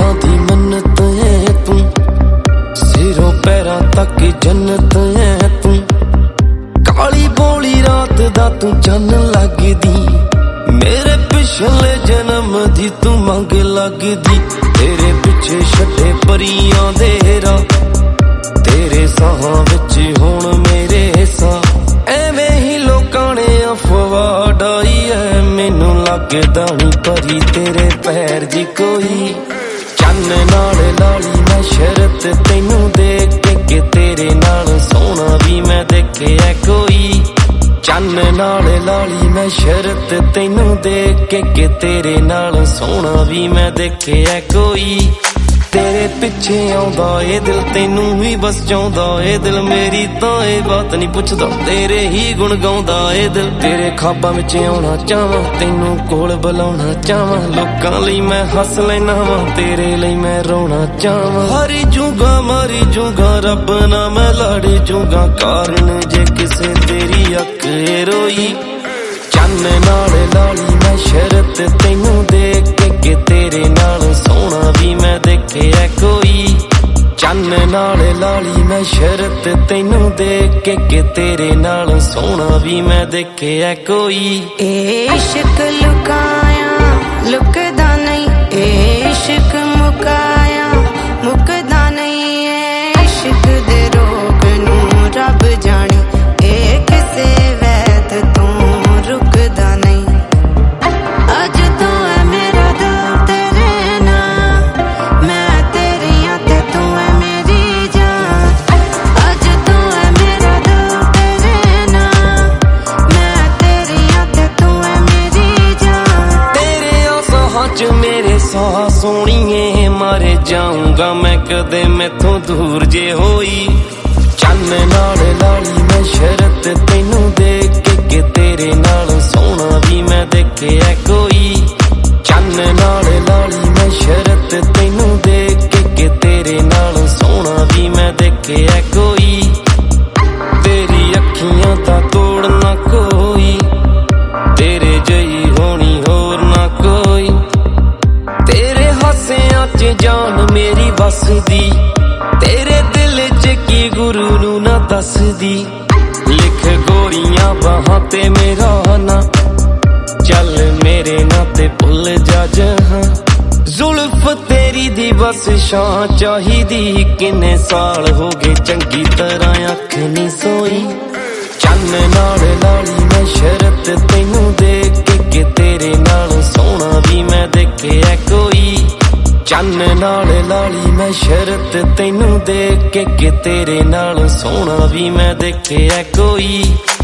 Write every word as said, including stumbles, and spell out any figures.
दिलों दी मन्नत है तू, सिरों पैरां तक जन्नत है तू। काली बोली रात दा तू चन लगदी, मेरे पिछले जन्म दी तू मंग लगदी। तेरे पिछे छड्डे परियां दे राह, तेरे साहां विच हुण मेरे साह। एवें ही लोकां ने अफवाह डाई है, मैनू लगदा नी परी तेरे पैर जी कोई। चन नाल लाली मैं शरत तैनू देख के, के तेरे नाल सोना भी मैं देखिया कोई। चन नाल लाली मैं शरत तैनू देख के, के तेरे नाल सोना भी मैं देखिया कोई। तेरे पिछे आउंदा ए दिल तैनू ही बस चाहुंदा ए दिल, मेरी तां ए बात नहीं पुछदा, तेरे ही गुण गाउंदा ए दिल। तेरे ख्वाबां विच आउणा चाहां, तैनू कोल बुलाउणा चाहां, लोकां लई मैं हस लैना वां, तेरे लई मैं रोना चाहां। हारी जूगा मारी जूगा रब ना मैं लाड़े जूगा, कारण जे किसे तेरी अख रोई। चन नाल लाली मैं शरत तैनू देख के, के तेरे नाल सोना भी मैं देखिया कोई। चन नाल लाली मैं शरत तैनू देख के, के तेरे नाल सोना भी मैं देखिया कोई। इश्क लुकाया लुकदा नहीं, इश्क मुकाया मुकदा नहीं। इश्क दे रोग नू रब जाने, ए किसे वैद तू रुकदा नहीं। अज तो है मेरा दिल तेरे नाल, मैं तेरियां ते तू है मेरी जान। अज तो है मेरा दिल तेरे नाल, मैं तेरियां ते तू है मेरी जान। तेरे आसां च मेरे साह सोहणीए, मारे जाऊंगा मैं कदे मैथों दूर जे होई। चन नाल लाली मैं शरत तैनू देख के, के तेरे नाल सोना भी मैं देखिया कोई। चन नाल लाली मैं शरत तैनू देख के, के तेरे नाल सोना भी मैं देखिया कोई। तेरी अखियां दा तोड़ ना कोई, तेरे जई होनी होर ना कोई। तेरे हासियां च जान मेरी बसदी, तेरे दिल च की गुरु नू ना दसदी। लिख गोरियां बाहां ते मेरा ना, चल मेरे ना ते भुल जा जहां। जुल्फ तेरी दी बस शां चाहिदी, किन्ने साल हो गए चंगी तरह अख नहीं सोई। चन नाल लाली मैं शरत तैनू देख के, के तेरे नाल सोना भी मैं देखिया कोई। चन नाल लाली मैं शरत तैनू देख के, के तेरे नाल सोना भी मैं देखिया कोई।